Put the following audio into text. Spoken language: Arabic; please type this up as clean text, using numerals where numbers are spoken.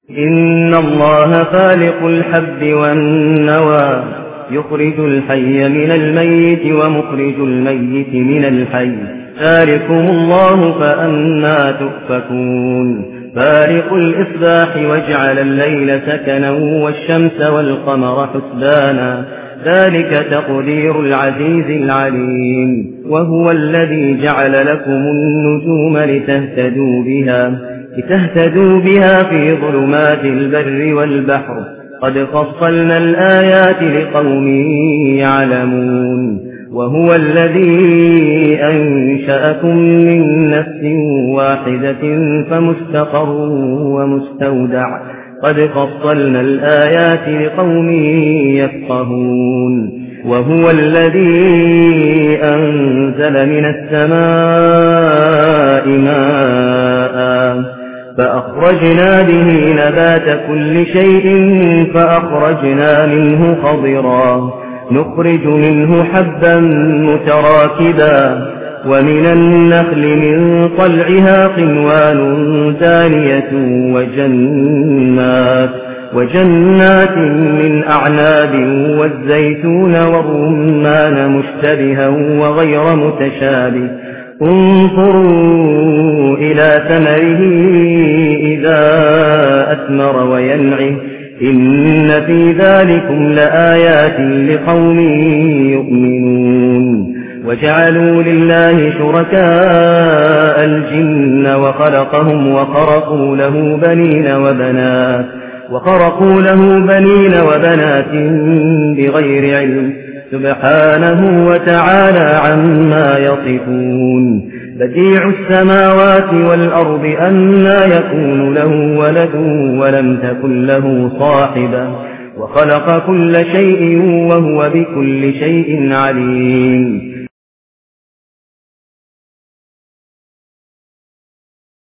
إن الله فالق الحب والنوى يخرج الحي من الميت ومخرج الميت من الحي ذلكم الله فأنى تؤفكون فارق الإصباح وجعل الليل سكنا والشمس والقمر حسبانا ذلك تقدير العزيز العليم وهو الذي جعل لكم النجوم لتهتدوا بها في ظلمات البر والبحر قد فصلنا الآيات لقوم يعلمون وهو الذي أنشأكم من نفس واحدة فمستقر ومستودع قد فصلنا الآيات لقوم يفقهون وهو الذي أنزل من السماء ماء فأخرجنا به نبات كل شيء فأخرجنا منه خضرا نخرج منه حبا متراكبا ومن النخل من طلعها قنوان دانية وجنات من أعناب والزيتون والرمان مشتبها وغير متشابه انظروا إلى ثمره إذا أثمر وينعه إن في ذلكم لآيات لقوم يؤمنون وجعلوا لله شركاء الجن وخلقهم وخرقوا له بنين وبنات بغير علم سبحانه وتعالى عما يصفون بديع السماوات والأرض أنى يكون له ولد ولم تكن له صاحبة وخلق كل شيء وهو بكل شيء عليم